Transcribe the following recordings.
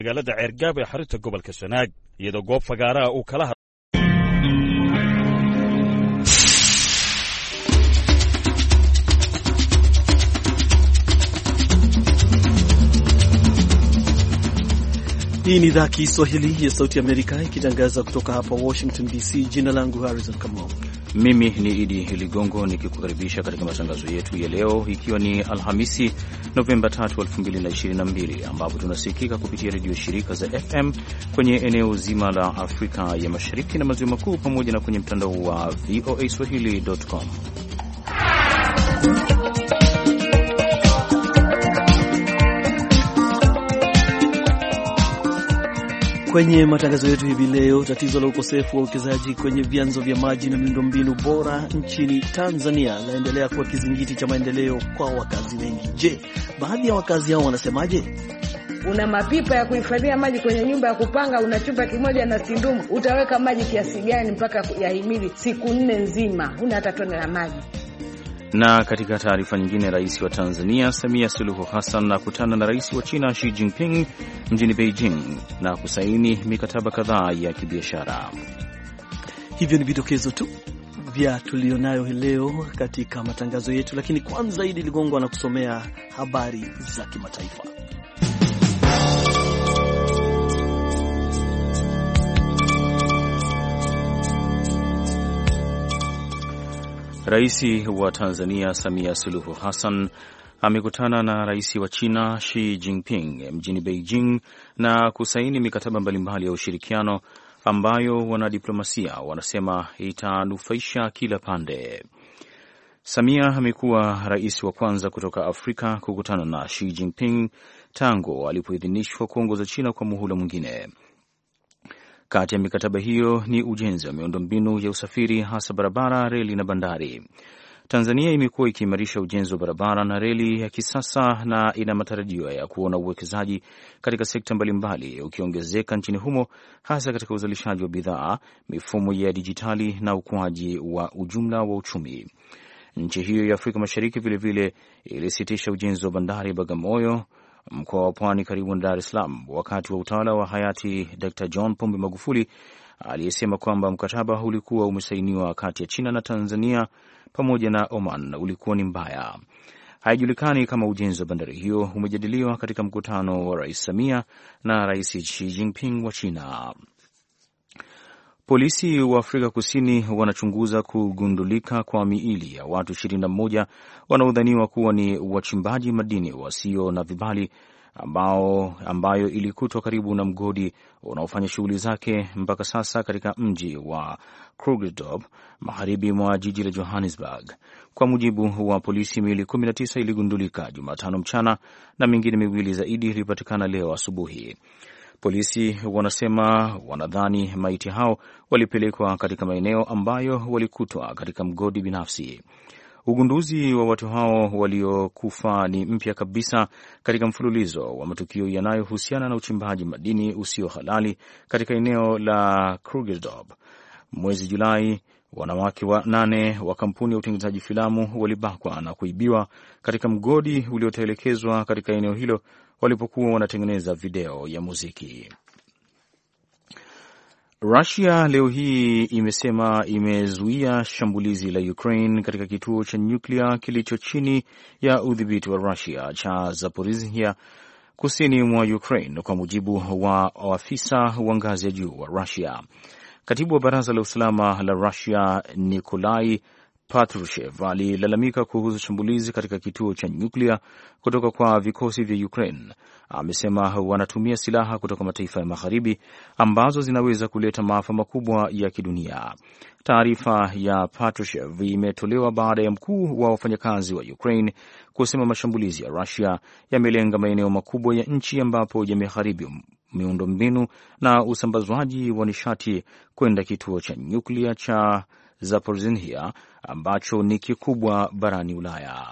magaalada Ceergaab ee xarunta gobolka Sanaag iyadoo goob fagaara uu kala Hii ni idhaa Kiswahili ya Sauti ya Amerika ikitangaza kutoka hapa Washington DC. Jina langu Harrison Kamau. Mimi ni Idi Ligongo nikikukaribisha katika matangazo yetu ya leo, ikiwa ni Alhamisi Novemba 3, 2022, ambapo tunasikika kupitia redio shirika za FM kwenye eneo zima la Afrika ya Mashariki na Maziwa Makuu, pamoja na kwenye mtandao wa voaswahili.com. Kwenye matangazo yetu hivi leo, tatizo la ukosefu wa uwekezaji kwenye vyanzo vya maji na miundombinu bora nchini Tanzania laendelea kuwa kizingiti cha maendeleo kwa wakazi wengi. Je, baadhi ya wakazi hao wanasemaje? Una mapipa ya kuhifadhia maji kwenye nyumba ya kupanga, una chumba kimoja na sindumu, utaweka maji kiasi gani mpaka yahimili siku 4 nzima? Huna hata tone la maji. Na katika taarifa nyingine, rais wa Tanzania Samia Suluhu Hassan akutana na rais wa China Xi Jinping mjini Beijing na kusaini mikataba kadhaa ya kibiashara. Hivyo ni vidokezo tu vya tulionayo leo katika matangazo yetu, lakini kwanza Idi Ligongo anakusomea habari za kimataifa. Rais wa Tanzania Samia Suluhu Hassan amekutana na rais wa China Xi Jinping mjini Beijing na kusaini mikataba mbalimbali ya ushirikiano ambayo wanadiplomasia wanasema itanufaisha kila pande. Samia amekuwa rais wa kwanza kutoka Afrika kukutana na Xi Jinping tangu alipoidhinishwa kuongoza China kwa muhula mwingine. Kati ya mikataba hiyo ni ujenzi wa miundombinu ya usafiri, hasa barabara, reli na bandari. Tanzania imekuwa ikiimarisha ujenzi wa barabara na reli ya kisasa na ina matarajio ya kuona uwekezaji katika sekta mbalimbali ukiongezeka nchini humo, hasa katika uzalishaji wa bidhaa, mifumo ya dijitali na ukuaji wa ujumla wa uchumi. Nchi hiyo ya Afrika Mashariki vilevile ilisitisha ujenzi wa bandari Bagamoyo, mkoa wa Pwani karibu na Dar es Salaam, wakati wa utawala wa hayati Dr. John Pombe Magufuli, aliyesema kwamba mkataba ulikuwa umesainiwa kati ya China na Tanzania pamoja na Oman ulikuwa ni mbaya. Haijulikani kama ujenzi wa bandari hiyo umejadiliwa katika mkutano wa Rais Samia na Rais Xi Jinping wa China. Polisi wa Afrika Kusini wanachunguza kugundulika kwa miili ya watu 21 wanaodhaniwa kuwa ni wachimbaji madini wasio na vibali ambayo ilikutwa karibu na mgodi unaofanya shughuli zake mpaka sasa katika mji wa Krugersdorp, magharibi mwa jiji la Johannesburg. Kwa mujibu wa polisi, miili 19 iligundulika Jumatano mchana na mingine miwili zaidi ilipatikana leo asubuhi. Polisi wanasema wanadhani maiti hao walipelekwa katika maeneo ambayo walikutwa katika mgodi binafsi. Ugunduzi wa watu hao waliokufa ni mpya kabisa katika mfululizo wa matukio yanayohusiana na uchimbaji madini usio halali katika eneo la Krugersdorp. Mwezi Julai, wanawake 8 wa kampuni ya utengenezaji filamu walibakwa na kuibiwa katika mgodi uliotelekezwa katika eneo hilo walipokuwa wanatengeneza video ya muziki. Russia leo hii imesema imezuia shambulizi la Ukraine katika kituo cha nyuklia kilicho chini ya udhibiti wa Russia cha Zaporizhia kusini mwa Ukraine, kwa mujibu wa afisa wa ngazi ya juu wa Russia. Katibu wa Baraza la Usalama la Russia Nikolai Patrushev alilalamika kuhusu shambulizi katika kituo cha nyuklia kutoka kwa vikosi vya Ukraine. Amesema wanatumia silaha kutoka mataifa ya magharibi ambazo zinaweza kuleta maafa makubwa ya kidunia. Taarifa ya Patrushev imetolewa baada ya mkuu wa wafanyakazi wa Ukraine kusema mashambulizi ya Russia yamelenga maeneo makubwa ya nchi ambapo yameharibu miundombinu na usambazwaji wa nishati kwenda kituo cha nyuklia cha Zaporizhia ambacho ni kikubwa barani Ulaya.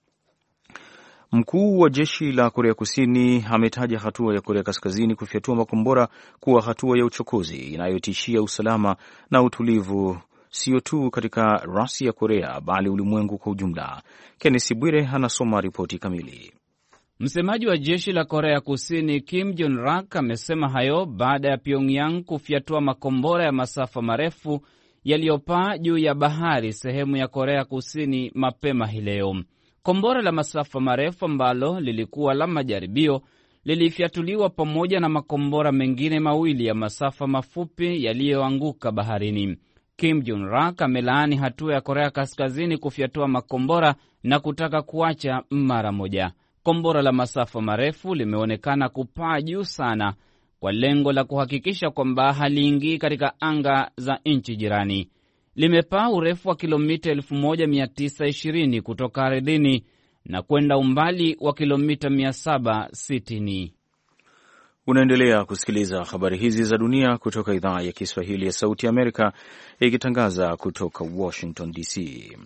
Mkuu wa jeshi la Korea Kusini ametaja hatua ya Korea Kaskazini kufyatua makombora kuwa hatua ya uchokozi inayotishia usalama na utulivu, sio tu katika rasi ya Korea bali ulimwengu kwa ujumla. Kenneth Bwire anasoma ripoti kamili. Msemaji wa jeshi la Korea Kusini Kim Jong-rak amesema hayo baada ya Pyongyang kufyatua makombora ya masafa marefu yaliyopaa juu ya bahari sehemu ya Korea Kusini mapema hii leo. Kombora la masafa marefu ambalo lilikuwa la majaribio lilifyatuliwa pamoja na makombora mengine mawili ya masafa mafupi yaliyoanguka baharini. Kim Jong-rak amelaani hatua ya Korea Kaskazini kufyatua makombora na kutaka kuacha mara moja. Kombora la masafa marefu limeonekana kupaa juu sana kwa lengo la kuhakikisha kwamba haliingii katika anga za nchi jirani. Limepaa urefu wa kilomita 1920 kutoka ardhini na kwenda umbali wa kilomita 760. Unaendelea kusikiliza habari hizi za dunia kutoka idhaa ya Kiswahili ya Sauti ya Amerika, ikitangaza kutoka Washington DC.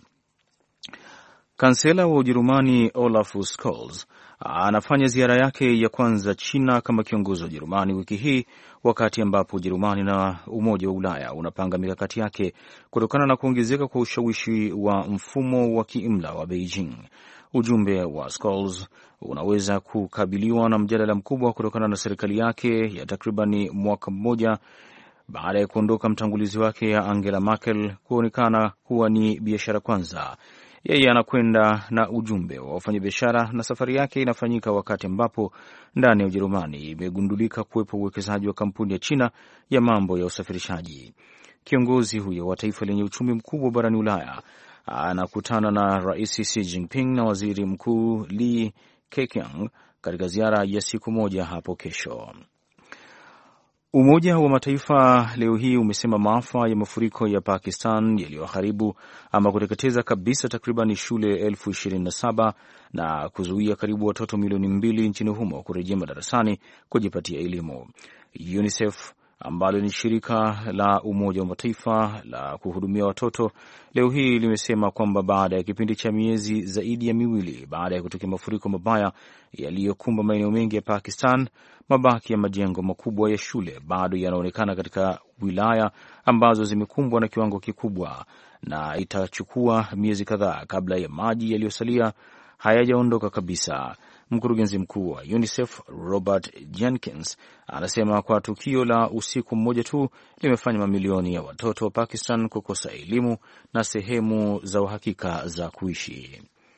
Kansela wa Ujerumani Olaf Scholz anafanya ziara yake ya kwanza China kama kiongozi wa Ujerumani wiki hii, wakati ambapo Ujerumani na Umoja wa Ulaya unapanga mikakati yake kutokana na kuongezeka kwa ushawishi wa mfumo wa kiimla wa Beijing. Ujumbe wa Scholz unaweza kukabiliwa na mjadala mkubwa kutokana na serikali yake ya takribani mwaka mmoja baada ya kuondoka mtangulizi wake ya Angela Merkel kuonekana kuwa ni biashara kwanza. Yeye anakwenda na ujumbe wa wafanyabiashara na safari yake inafanyika wakati ambapo ndani ya Ujerumani imegundulika kuwepo uwekezaji wa kampuni ya China ya mambo ya usafirishaji. Kiongozi huyo wa taifa lenye uchumi mkubwa barani Ulaya anakutana na Rais Xi Jinping na Waziri Mkuu Li Keqiang katika ziara ya siku moja hapo kesho. Umoja wa Mataifa leo hii umesema maafa ya mafuriko ya Pakistan yaliyoharibu ama kuteketeza kabisa takriban shule 27,000 na kuzuia karibu watoto milioni 2 nchini humo kurejea madarasani kujipatia elimu. UNICEF ambalo ni shirika la Umoja wa Mataifa la kuhudumia watoto leo hii limesema kwamba baada ya kipindi cha miezi zaidi ya miwili baada ya kutokea mafuriko mabaya yaliyokumba maeneo mengi ya Pakistan, mabaki ya majengo makubwa ya shule bado yanaonekana katika wilaya ambazo zimekumbwa na kiwango kikubwa, na itachukua miezi kadhaa kabla ya maji yaliyosalia hayajaondoka kabisa. Mkurugenzi mkuu wa UNICEF Robert Jenkins anasema kwa tukio la usiku mmoja tu limefanya mamilioni ya watoto wa Pakistan kukosa elimu na sehemu za uhakika za kuishi.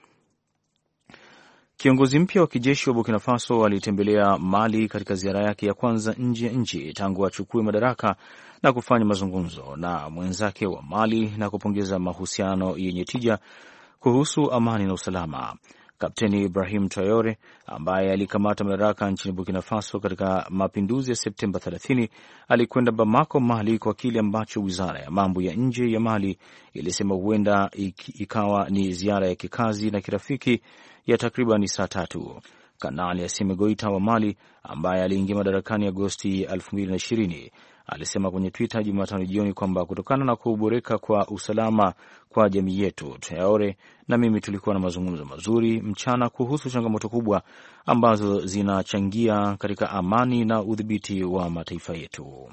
Kiongozi mpya wa kijeshi wa Burkina Faso alitembelea Mali katika ziara yake ya kwanza nje ya nchi tangu achukue madaraka na kufanya mazungumzo na mwenzake wa Mali na kupongeza mahusiano yenye tija kuhusu amani na usalama. Kapteni Ibrahim Traore ambaye alikamata madaraka nchini Burkina Faso katika mapinduzi ya Septemba 30 alikwenda Bamako, Mali, kwa kile ambacho wizara ya mambo ya nje ya Mali ilisema huenda ikawa ni ziara ya kikazi na kirafiki ya takriban saa 3. Kanali Assimi Goita wa Mali ambaye aliingia madarakani Agosti 2020 alisema kwenye Twitter Jumatano jioni kwamba kutokana na kuboreka kwa usalama kwa jamii yetu, Traore na mimi tulikuwa na mazungumzo mazuri mchana kuhusu changamoto kubwa ambazo zinachangia katika amani na udhibiti wa mataifa yetu.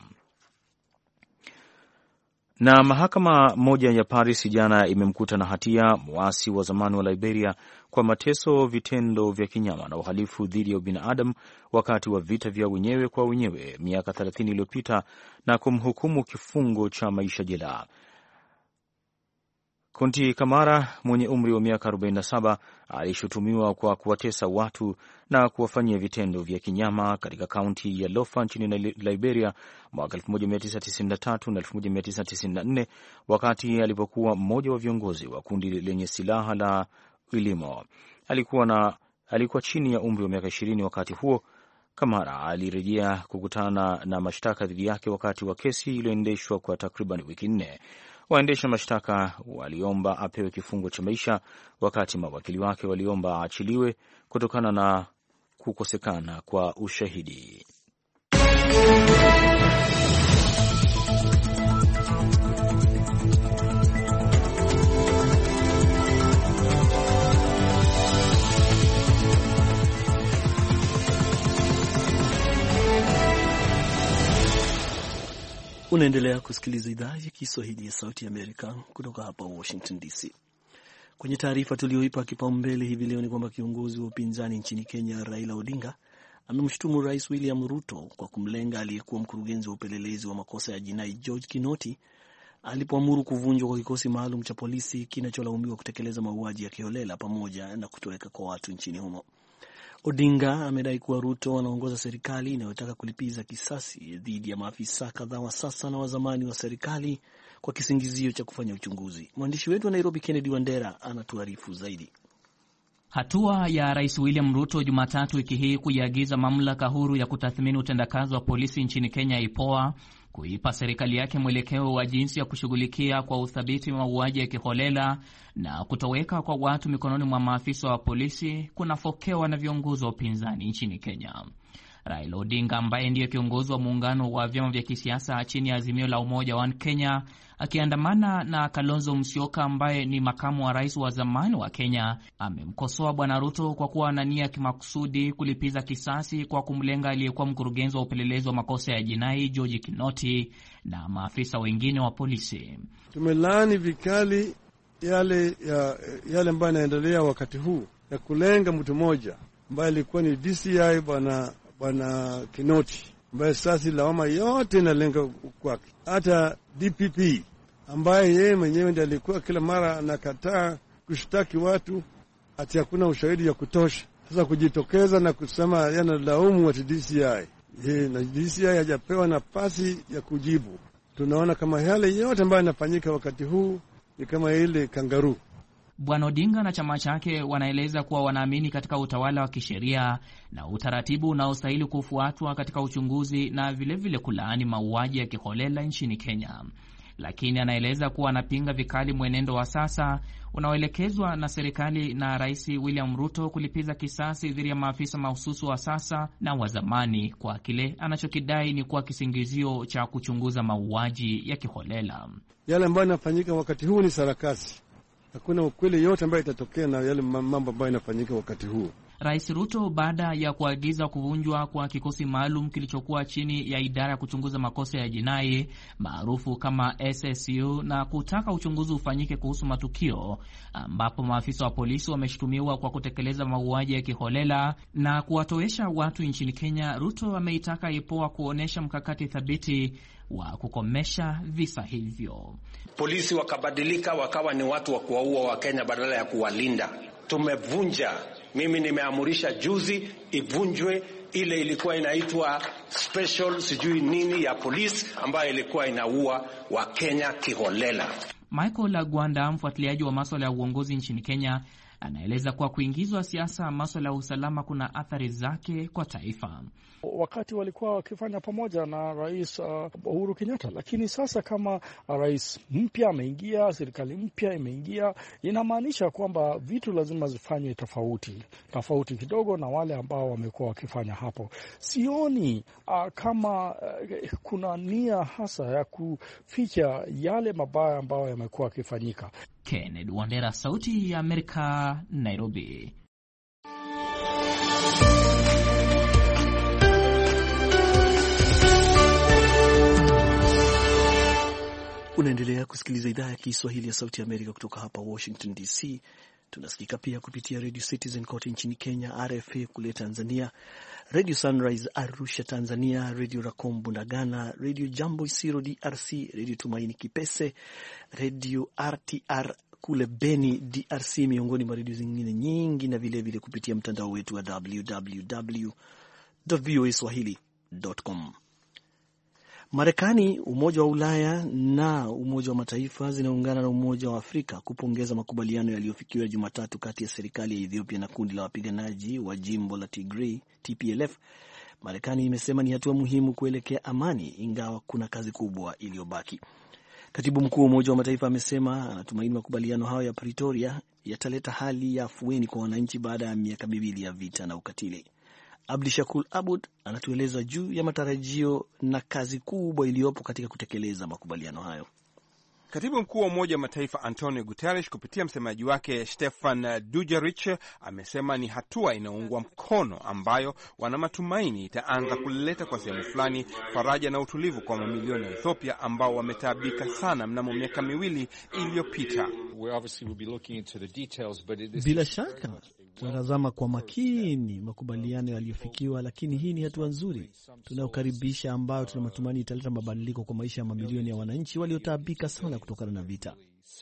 Na mahakama moja ya Paris jana imemkuta na hatia muasi wa zamani wa Liberia kwa mateso, vitendo vya kinyama na uhalifu dhidi ya binadamu wakati wa vita vya wenyewe kwa wenyewe miaka 30 iliyopita na kumhukumu kifungo cha maisha jela. Konti Kamara mwenye umri wa miaka 47 alishutumiwa kwa kuwatesa watu na kuwafanyia vitendo vya kinyama katika kaunti ya Lofa nchini Liberia mwaka 1993 na 1994 wakati alipokuwa mmoja wa viongozi wa kundi lenye silaha la Ilimo. Alikuwa chini ya umri wa miaka 20 wakati huo. Kamara alirejea kukutana na mashtaka dhidi yake wakati wa kesi iliyoendeshwa kwa takriban wiki 4. Waendesha mashtaka waliomba apewe kifungo cha maisha wakati mawakili wake waliomba aachiliwe kutokana na kukosekana kwa ushahidi. Unaendelea kusikiliza idhaa ya Kiswahili ya Sauti ya Amerika kutoka hapa Washington DC. Kwenye taarifa tulioipa kipaumbele hivi leo ni kwamba kiongozi wa upinzani nchini Kenya Raila Odinga amemshutumu Rais William Ruto kwa kumlenga aliyekuwa mkurugenzi wa upelelezi wa makosa ya jinai George Kinoti alipoamuru kuvunjwa kwa kikosi maalum cha polisi kinacholaumiwa kutekeleza mauaji ya kiholela pamoja na kutoweka kwa watu nchini humo. Odinga amedai kuwa Ruto anaongoza serikali inayotaka kulipiza kisasi dhidi ya maafisa kadhaa wa sasa na wa zamani wa serikali kwa kisingizio cha kufanya uchunguzi. Mwandishi wetu wa Nairobi Kennedy Wandera anatuarifu zaidi. Hatua ya Rais William Ruto Jumatatu wiki hii kuiagiza mamlaka huru ya kutathmini utendakazi wa polisi nchini Kenya IPOA kuipa serikali yake mwelekeo wa jinsi ya kushughulikia kwa uthabiti mauaji ya kiholela na kutoweka kwa watu mikononi mwa maafisa wa polisi kunafokewa na viongozi wa upinzani nchini Kenya. Raila Odinga ambaye ndiye kiongozi wa muungano wa vyama vya kisiasa chini ya Azimio la Umoja wa Kenya akiandamana na Kalonzo Musyoka ambaye ni makamu wa rais wa zamani wa Kenya amemkosoa Bwana Ruto kwa kuwa na nia kimakusudi kulipiza kisasi kwa kumlenga aliyekuwa mkurugenzi wa upelelezi wa makosa ya jinai George Kinoti na maafisa wengine wa polisi. Tumelaani vikali yale ambayo yanaendelea wakati huu ya kulenga mtu mmoja ambaye alikuwa ni DCI Bwana Kinoti, ambaye sasa lawama yote inalenga kwake. Hata DPP ambaye yeye mwenyewe ndiye alikuwa kila mara anakataa kushtaki watu ati hakuna ushahidi ya kutosha. Sasa kujitokeza na kusema yanalaumu watu DCI. Na DCI hajapewa nafasi ya kujibu. Tunaona kama yale yote ambayo yanafanyika wakati huu ni kama ile kangaroo. Bwana Odinga na chama chake wanaeleza kuwa wanaamini katika utawala wa kisheria na utaratibu unaostahili kufuatwa katika uchunguzi na vilevile kulaani mauaji ya kiholela nchini Kenya. Lakini anaeleza kuwa anapinga vikali mwenendo wa sasa unaoelekezwa na serikali na Rais William Ruto kulipiza kisasi dhidi ya maafisa mahususi wa sasa na wa zamani kwa kile anachokidai ni kuwa kisingizio cha kuchunguza mauaji ya kiholela. Yale ambayo yanafanyika wakati huu ni sarakasi. Hakuna ukweli yote ambayo itatokea na yale mambo ambayo yanafanyika wakati huu. Rais Ruto baada ya kuagiza kuvunjwa kwa kikosi maalum kilichokuwa chini ya idara ya kuchunguza makosa ya jinai maarufu kama SSU na kutaka uchunguzi ufanyike kuhusu matukio ambapo maafisa wa polisi wameshutumiwa kwa kutekeleza mauaji ya kiholela na kuwatowesha watu nchini Kenya, Ruto ameitaka IPOA kuonesha mkakati thabiti wa kukomesha visa hivyo. Polisi wakabadilika wakawa ni watu wa kuwaua wa Kenya badala ya kuwalinda. Tumevunja, mimi nimeamurisha juzi ivunjwe ile ilikuwa inaitwa special sijui nini ya polisi ambayo ilikuwa inaua wa Kenya kiholela. Michael Agwanda, mfuatiliaji wa masuala ya uongozi nchini Kenya, anaeleza kuwa kuingizwa siasa masuala ya usalama kuna athari zake kwa taifa. Wakati walikuwa wakifanya pamoja na Rais Uhuru Kenyatta, lakini sasa kama rais mpya ameingia, serikali mpya imeingia, inamaanisha kwamba vitu lazima zifanywe tofauti kidogo na wale ambao wamekuwa wakifanya hapo. Sioni kama kuna nia hasa ya kuficha yale mabaya ambayo yamekuwa yakifanyika. Kennedy Wandera, Sauti ya Amerika, Nairobi. Unaendelea kusikiliza idhaa ya Kiswahili ya Sauti ya Amerika kutoka hapa Washington DC. Tunasikika pia kupitia Radio Citizen kote nchini Kenya, RFA kule Tanzania, Radio Sunrise Arusha Tanzania, Radio Racom Bunagana, Radio Jambo Isiro DRC, Radio Tumaini Kipese, Radio RTR kule Beni DRC, miongoni mwa redio zingine nyingi, na vile kupitia mtandao wetu wa www.voaswahili.com. Marekani, Umoja wa Ulaya na Umoja wa Mataifa zinaungana na Umoja wa Afrika kupongeza makubaliano yaliyofikiwa Jumatatu kati ya serikali ya Ethiopia na kundi la wapiganaji wa jimbo la Tigray TPLF. Marekani imesema ni hatua muhimu kuelekea amani, ingawa kuna kazi kubwa iliyobaki. Katibu mkuu wa Umoja wa Mataifa amesema anatumaini makubaliano hayo ya Pretoria yataleta hali ya afueni kwa wananchi baada ya miaka miwili ya vita na ukatili. Abdishakur Abud anatueleza juu ya matarajio na kazi kubwa iliyopo katika kutekeleza makubaliano hayo. Katibu mkuu wa Umoja wa Mataifa Antonio Guterres kupitia msemaji wake Stefan Dujarric amesema ni hatua inayoungwa mkono ambayo wana matumaini itaanza kuleta kwa sehemu fulani faraja na utulivu kwa mamilioni ya Ethiopia ambao wametaabika sana mnamo miaka miwili iliyopita. Bila shaka tunatazama kwa makini makubaliano yaliyofikiwa, lakini hii ni hatua nzuri tunayokaribisha ambayo tuna matumaini italeta mabadiliko kwa maisha ya mamilioni ya wananchi waliotaabika sana kutokana na vita.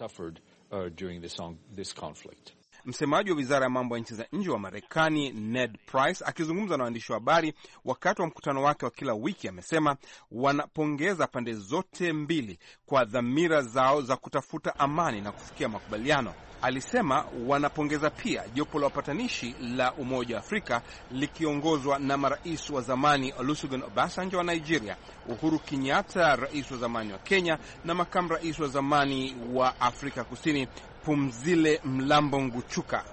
Msemaji wa wizara ya mambo ya nchi za nje wa Marekani Ned Price akizungumza na waandishi wa habari wakati wa mkutano wake wa kila wiki amesema wanapongeza pande zote mbili kwa dhamira zao za kutafuta amani na kufikia makubaliano. Alisema wanapongeza pia jopo la wapatanishi la Umoja wa Afrika likiongozwa na marais wa zamani Olusegun Obasanjo wa Nigeria, Uhuru Kenyatta rais wa zamani wa Kenya, na makamu rais wa zamani wa Afrika Kusini Pumzile Mlambo Nguchuka.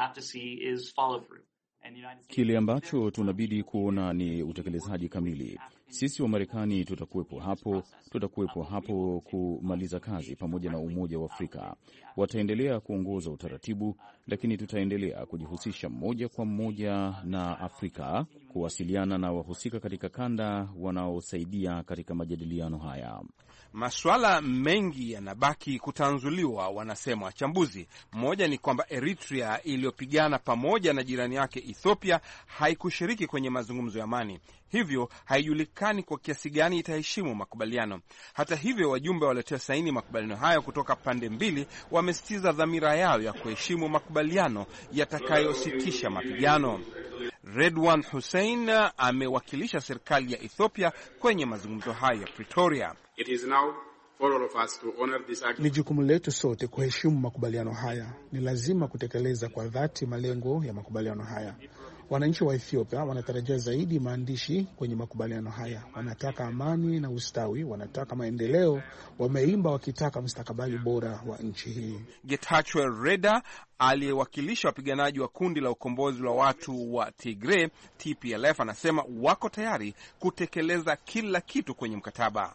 Kile ambacho tunabidi kuona ni utekelezaji kamili. Sisi wa Marekani tutakuwepo hapo kumaliza kazi pamoja na Umoja wa Afrika. Wataendelea kuongoza utaratibu, lakini tutaendelea kujihusisha moja kwa moja na Afrika, kuwasiliana na wahusika katika kanda wanaosaidia katika majadiliano haya. Masuala mengi yanabaki kutanzuliwa, wanasema wachambuzi. Mmoja ni kwamba Eritrea iliyopigana pamoja na jirani yake Ethiopia haikushiriki kwenye mazungumzo ya amani, hivyo haijulikani kwa kiasi gani itaheshimu makubaliano. Hata hivyo, wajumbe waliotia saini makubaliano hayo kutoka pande mbili wamesitiza dhamira yao ya kuheshimu makubaliano yatakayositisha mapigano. Redwan Hussein amewakilisha serikali ya Ethiopia kwenye mazungumzo hayo ya Pretoria. Ni jukumu letu sote kuheshimu makubaliano haya. Ni lazima kutekeleza kwa dhati malengo ya makubaliano haya. Wananchi wa Ethiopia wanatarajia zaidi maandishi kwenye makubaliano haya. Wanataka amani na ustawi, wanataka maendeleo, wameimba wakitaka mustakabali bora wa nchi hii. Getachew Reda aliyewakilisha wapiganaji wa kundi la ukombozi wa watu wa Tigray TPLF anasema wako tayari kutekeleza kila kitu kwenye mkataba.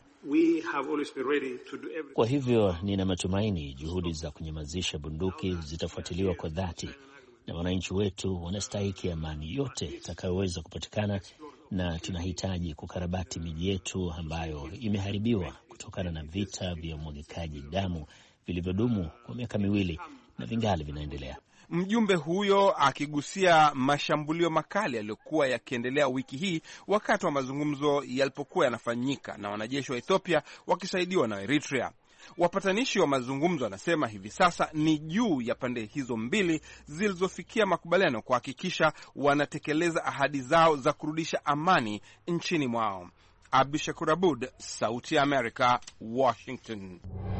Kwa hivyo nina matumaini juhudi za kunyamazisha bunduki zitafuatiliwa kwa dhati, na wananchi wetu wanastahili amani yote itakayoweza kupatikana, na tunahitaji kukarabati miji yetu ambayo imeharibiwa kutokana na vita vya umwagikaji damu vilivyodumu kwa miaka miwili na vingali vinaendelea. Mjumbe huyo akigusia mashambulio makali yaliyokuwa yakiendelea wiki hii wakati wa mazungumzo yalipokuwa yanafanyika na wanajeshi wa Ethiopia wakisaidiwa na Eritrea. Wapatanishi wa mazungumzo wanasema hivi sasa ni juu ya pande hizo mbili zilizofikia makubaliano kuhakikisha wanatekeleza ahadi zao za kurudisha amani nchini mwao. Abdushakur Abud, Sauti ya Amerika, Washington.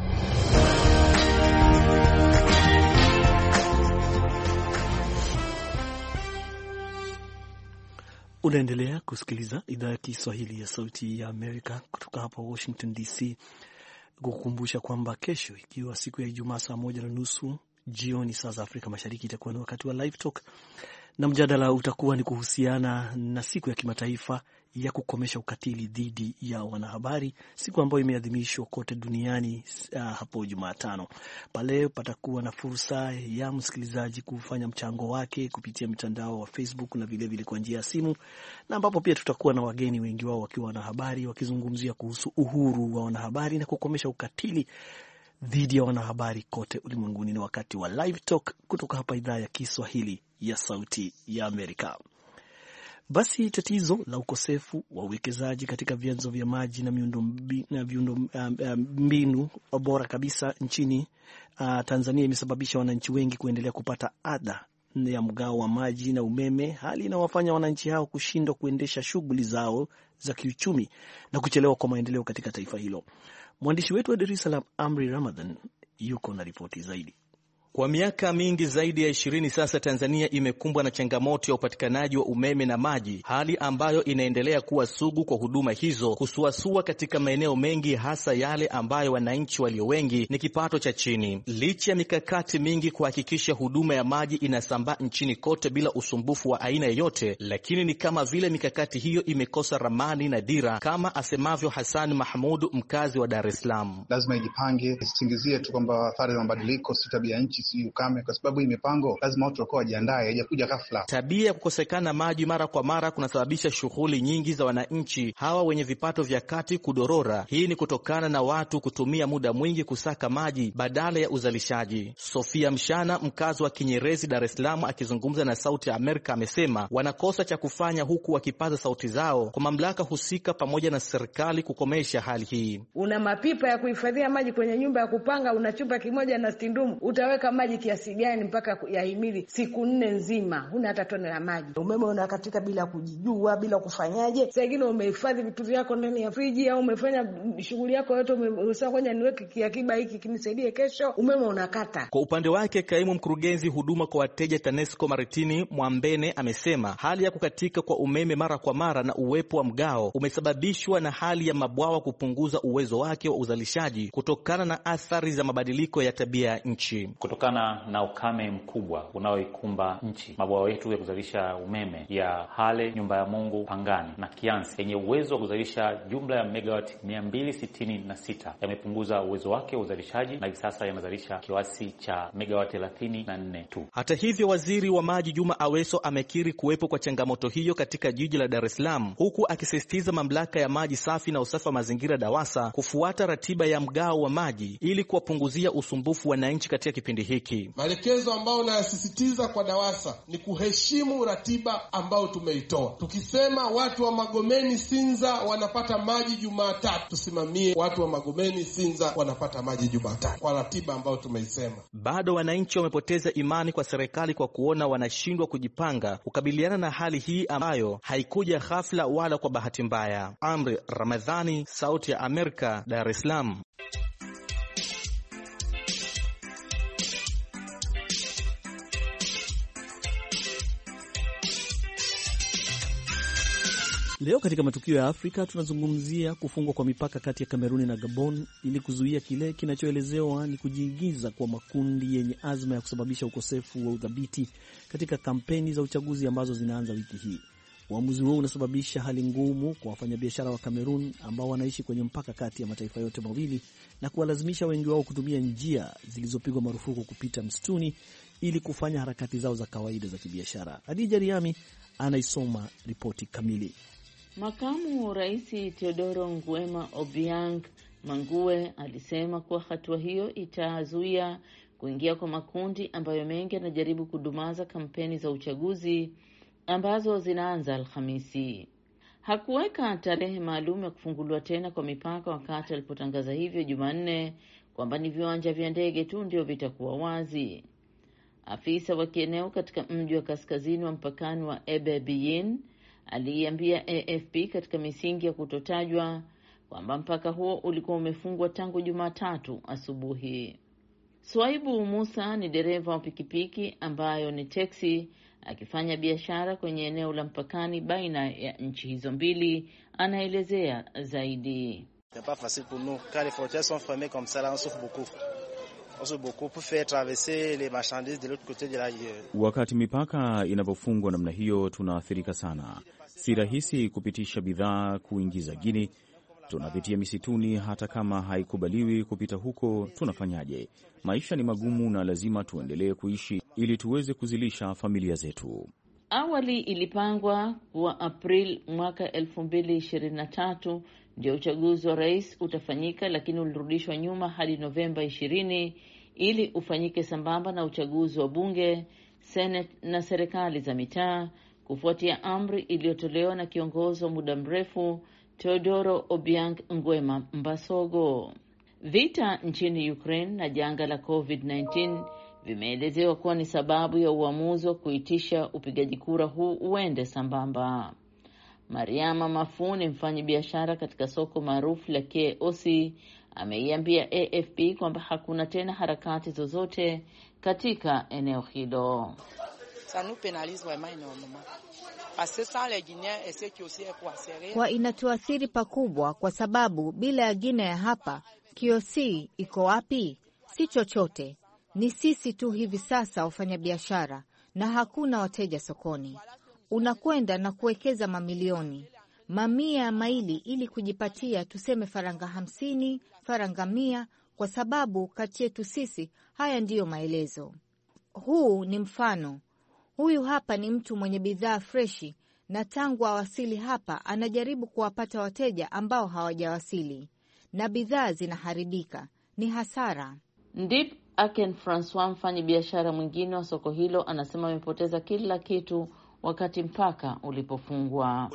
Unaendelea kusikiliza idhaa ya Kiswahili ya Sauti ya Amerika kutoka hapa Washington DC, kukukumbusha kwamba kesho, ikiwa siku ya Ijumaa, saa 1:30 jioni saa za Afrika Mashariki, itakuwa ni wakati wa Live Talk, na mjadala utakuwa ni kuhusiana na siku ya kimataifa ya kukomesha ukatili dhidi ya wanahabari, siku ambayo imeadhimishwa kote duniani hapo Jumatano. Pale patakuwa na fursa ya msikilizaji kufanya mchango wake kupitia mitandao wa Facebook na vile kwa njia ya simu, na ambapo pia tutakuwa na wageni wengi wao wakiwa wanahabari wakizungumzia kuhusu uhuru wa wanahabari na kukomesha ukatili dhidi ya wanahabari kote ulimwenguni. Ni wakati wa Live Talk kutoka hapa idhaa ya Kiswahili ya Sauti ya Amerika. Basi tatizo la ukosefu wa uwekezaji katika vyanzo vya maji na miundombinu bora kabisa nchini Tanzania imesababisha wananchi wengi kuendelea kupata adha ya mgao wa maji na umeme, hali inawafanya wananchi hao kushindwa kuendesha shughuli zao za kiuchumi na kuchelewa kwa maendeleo katika taifa hilo. Mwandishi wetu wa Dar es Salaam, Amri Ramadhan, yuko na ripoti zaidi. Kwa miaka mingi zaidi ya 20 sasa, Tanzania imekumbwa na changamoto ya upatikanaji wa umeme na maji, hali ambayo inaendelea kuwa sugu kwa huduma hizo kusuasua katika maeneo mengi, hasa yale ambayo wananchi walio wengi ni kipato cha chini. Licha ya mikakati mingi kuhakikisha huduma ya maji inasambaa nchini kote bila usumbufu wa aina yoyote, lakini ni kama vile mikakati hiyo imekosa ramani na dira, kama asemavyo Hassan Mahmud, mkazi wa Dar es Salaam. Lazima ijipange, isingizie tu kwamba athari za mabadiliko si tabia nchi, si ukame, kwa sababu hii mipango lazima watu wako wajiandae, haijakuja ghafla. Tabia ya kukosekana maji mara kwa mara kunasababisha shughuli nyingi za wananchi hawa wenye vipato vya kati kudorora. Hii ni kutokana na watu kutumia muda mwingi kusaka maji badala ya uzalishaji. Sofia Mshana, mkazi wa Kinyerezi, Dar es Salaam, akizungumza na Sauti ya Amerika, amesema wanakosa cha kufanya, huku wakipaza sauti zao kwa mamlaka husika pamoja na serikali kukomesha hali hii. Una mapipa ya kuhifadhia maji kwenye nyumba ya kupanga, una chumba kimoja na stindumu, utaweka maji kiasi gani mpaka yahimili siku 4 nzima? Huna hata tone la maji. Umeme unakatika bila kujijua, bila kufanyaje. Sasa ingine umehifadhi vitu vyako ndani ya friji, au umefanya shughuli yako yote, umesema ngoja niweke kiakiba hiki kinisaidie kesho, umeme unakata. Kwa upande wake, kaimu mkurugenzi huduma kwa wateja TANESCO Maritini Mwambene amesema hali ya kukatika kwa umeme mara kwa mara na uwepo wa mgao umesababishwa na hali ya mabwawa kupunguza uwezo wake wa uzalishaji kutokana na athari za mabadiliko ya tabia ya nchi. Kutokana na ukame mkubwa unaoikumba nchi, mabwawa yetu ya kuzalisha umeme ya Hale, Nyumba ya Mungu, Pangani na Kiansi yenye uwezo wa kuzalisha jumla ya megawati 266 yamepunguza uwezo wake wa uzalishaji na hivi sasa yanazalisha kiasi cha megawati 34 tu. Hata hivyo, waziri wa maji Juma Aweso amekiri kuwepo kwa changamoto hiyo katika jiji la Dar es Salaam, huku akisisitiza mamlaka ya maji safi na usafi wa mazingira DAWASA kufuata ratiba ya mgao wa maji ili kuwapunguzia usumbufu wananchi katika kipindi hiki. Maelekezo ambayo nayasisitiza kwa DAWASA ni kuheshimu ratiba ambayo tumeitoa. Tukisema watu wa Magomeni Sinza wanapata maji Jumatatu, tusimamie watu wa Magomeni Sinza wanapata maji Jumatatu kwa ratiba ambayo tumeisema. Bado wananchi wamepoteza imani kwa serikali kwa kuona wanashindwa kujipanga kukabiliana na hali hii ambayo haikuja ghafla wala kwa bahati mbaya. Amri Ramadhani, Sauti ya Amerika, Dar es Salaam. Leo katika matukio ya Afrika tunazungumzia kufungwa kwa mipaka kati ya Kameruni na Gabon ili kuzuia kile kinachoelezewa ni kujiingiza kwa makundi yenye azma ya kusababisha ukosefu wa udhabiti katika kampeni za uchaguzi ambazo zinaanza wiki hii. Uamuzi huo unasababisha hali ngumu kwa wafanyabiashara wa Kamerun ambao wanaishi kwenye mpaka kati ya mataifa yote mawili na kuwalazimisha wengi wao kutumia njia zilizopigwa marufuku kupita msituni ili kufanya harakati zao za kawaida za kibiashara. Hadija Riami anaisoma ripoti kamili. Makamu Rais Teodoro Nguema Obiang Mangue alisema kuwa hatua hiyo itazuia kuingia kwa makundi ambayo mengi yanajaribu kudumaza kampeni za uchaguzi ambazo zinaanza Alhamisi. Hakuweka tarehe maalum ya kufunguliwa tena kwa mipaka wakati alipotangaza hivyo Jumanne kwamba ni viwanja vya ndege tu ndio vitakuwa wazi. Afisa wa kieneo katika mji wa kaskazini wa mpakani wa Ebebiyin aliambia AFP katika misingi ya kutotajwa kwamba mpaka huo ulikuwa umefungwa tangu Jumatatu asubuhi. Swaibu Musa ni dereva wa pikipiki ambayo ni teksi akifanya biashara kwenye eneo la mpakani baina ya nchi hizo mbili, anaelezea zaidi. Wakati mipaka inapofungwa namna hiyo tunaathirika sana. Si rahisi kupitisha bidhaa kuingiza Guinea. Tunapitia misituni, hata kama haikubaliwi kupita huko tunafanyaje? Maisha ni magumu na lazima tuendelee kuishi ili tuweze kuzilisha familia zetu. Awali ilipangwa kuwa April mwaka 2023 ndio uchaguzi wa rais utafanyika, lakini ulirudishwa nyuma hadi Novemba 20 ili ufanyike sambamba na uchaguzi wa bunge, Senate na serikali za mitaa, kufuatia amri iliyotolewa na kiongozi wa muda mrefu Teodoro Obiang Nguema Mbasogo. Vita nchini Ukraine na janga la COVID-19 vimeelezewa kuwa ni sababu ya uamuzi wa kuitisha upigaji kura huu uende sambamba. Mariama Mafuni, mfanyabiashara katika soko maarufu la KOC, ameiambia AFP kwamba hakuna tena harakati zozote katika eneo hilo. Kwa inatuathiri pakubwa kwa sababu bila ya Guinea hapa, KOC iko wapi? Si chochote. Ni sisi tu hivi sasa wafanyabiashara na hakuna wateja sokoni. Unakwenda na kuwekeza mamilioni, mamia ya maili ili kujipatia tuseme faranga 50, faranga 100, kwa sababu kati yetu sisi haya ndiyo maelezo. Huu ni mfano. Huyu hapa ni mtu mwenye bidhaa freshi na tangu awasili hapa anajaribu kuwapata wateja ambao hawajawasili na bidhaa zinaharibika. Ni hasara. Ndip Aken Francois, mfanyabiashara mwingine wa soko hilo, anasema amepoteza kila kitu wakati mpaka ulipofungwa.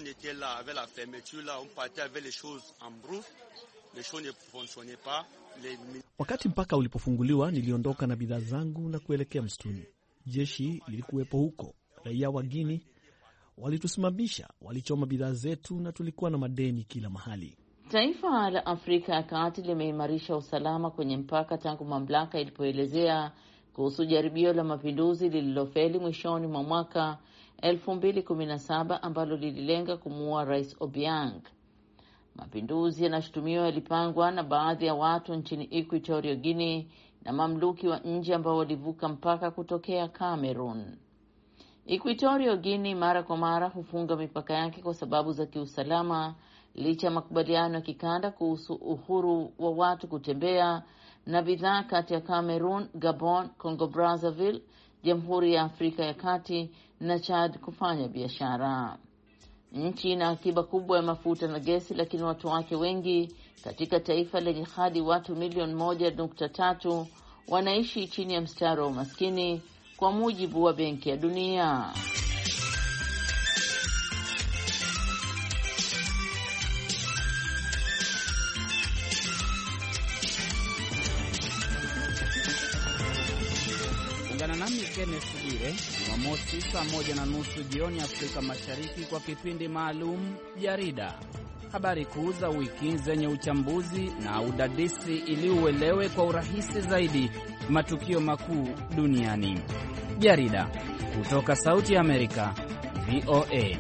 Wakati mpaka ulipofunguliwa, niliondoka na bidhaa zangu na kuelekea msituni. Jeshi lilikuwepo huko, raia wa Guinea walitusimamisha, walichoma bidhaa zetu na tulikuwa na madeni kila mahali. Taifa la Afrika ya Kati limeimarisha usalama kwenye mpaka tangu mamlaka ilipoelezea kuhusu jaribio la mapinduzi lililofeli mwishoni mwa mwaka 2017 ambalo lililenga kumuua Rais Obiang. Mapinduzi yanashutumiwa yalipangwa na baadhi ya watu nchini Equatorial Guinea na mamluki wa nje ambao walivuka mpaka kutokea Cameroon. Equatorial Guinea mara kwa mara hufunga mipaka yake kwa sababu za kiusalama, licha ya makubaliano ya kikanda kuhusu uhuru wa watu kutembea na bidhaa kati ya Cameroon, Gabon, Congo Brazzaville, Jamhuri ya Afrika ya Kati na Chad kufanya biashara. Nchi ina akiba kubwa ya mafuta na gesi, lakini watu wake wengi katika taifa lenye hadi watu milioni 1.3 wanaishi chini ya mstari wa umaskini kwa mujibu wa Benki ya Dunia. Ungana nami Kenneth Bwire Jumamosi saa 1:30 jioni Afrika Mashariki kwa kipindi maalum Jarida. Habari kuu za wiki zenye uchambuzi na udadisi ili uelewe kwa urahisi zaidi matukio makuu duniani. Jarida kutoka Sauti ya Amerika, VOA.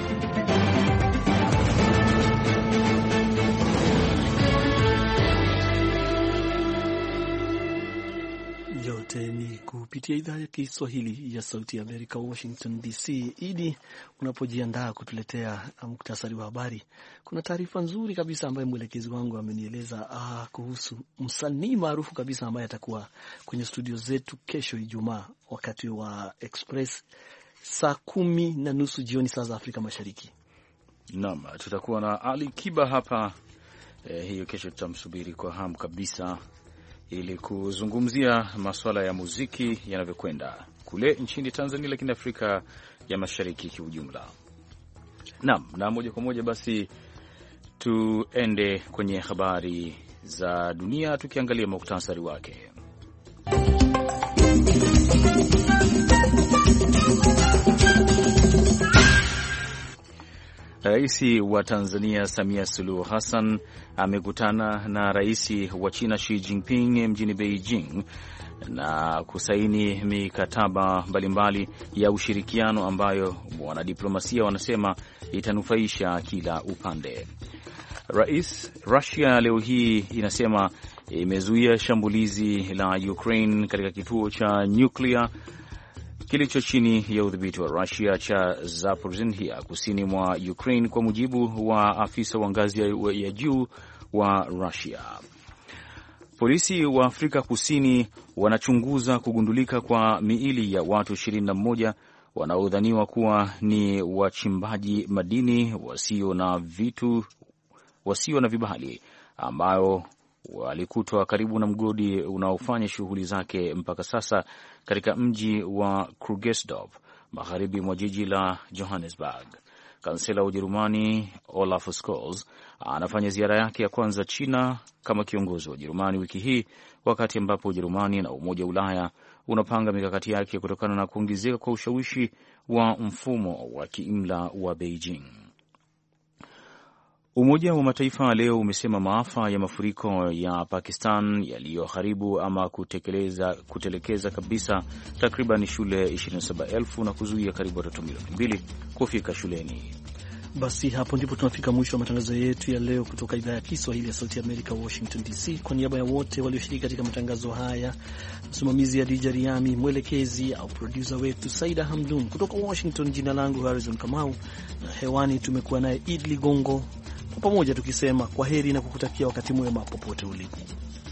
Yote ni kupitia idhaa ya Kiswahili ya Sauti ya Amerika, Washington DC. Idi, unapojiandaa kutuletea muktasari wa habari, kuna taarifa nzuri kabisa ambayo mwelekezi wangu amenieleza kuhusu msanii maarufu kabisa ambaye atakuwa kwenye studio zetu kesho Ijumaa wakati wa Express saa 10:30 jioni saa za Afrika Mashariki. Naam, tutakuwa na Ali Kiba hapa hiyo kesho, tutamsubiri kwa hamu kabisa ili kuzungumzia masuala ya muziki yanavyokwenda kule nchini Tanzania, lakini Afrika ya Mashariki kiujumla. Naam, na moja kwa moja basi tuende kwenye habari za dunia tukiangalia muktasari wake. Rais wa Tanzania Samia Suluhu Hassan amekutana na rais wa China Xi Jinping mjini Beijing na kusaini mikataba mbalimbali ya ushirikiano ambayo wanadiplomasia wanasema itanufaisha kila upande. Russia leo hii inasema imezuia shambulizi la Ukraine katika kituo cha nyuklia kilicho chini ya udhibiti wa Russia cha Zaporizhia kusini mwa Ukraine, kwa mujibu wa afisa wa ngazi ya juu wa Russia. Polisi wa Afrika Kusini wanachunguza kugundulika kwa miili ya watu 21 wanaodhaniwa kuwa ni wachimbaji madini wasio na vibali ambao walikutwa karibu na mgodi unaofanya shughuli zake mpaka sasa katika mji wa Krugersdorp magharibi mwa jiji la Johannesburg. Kansela wa Ujerumani Olaf Scholz anafanya ziara yake ya kwanza China kama kiongozi wa Ujerumani wiki hii, wakati ambapo Ujerumani na Umoja wa Ulaya unapanga mikakati yake kutokana na kuongezeka kwa ushawishi wa mfumo wa kiimla wa Beijing. Umoja wa Mataifa leo umesema maafa ya mafuriko ya Pakistan yaliyoharibu ama kutelekeza kabisa takriban shule 27,000 na kuzuia karibu watoto milioni 2 kufika shuleni. Basi hapo ndipo tunafika mwisho wa matangazo yetu ya leo kutoka idhaa ya Kiswahili ya Sauti ya Amerika, Washington DC. Kwa niaba ya wote walioshiriki katika matangazo haya, msimamizi ya Dija Riami, mwelekezi au producer wetu Saida Hamdun, kutoka Washington, jina langu Harrison Kamau, na hewani tumekuwa naye Idli Gongo, kwa pamoja tukisema kwa heri na kukutakia wakati mwema popote ulipo.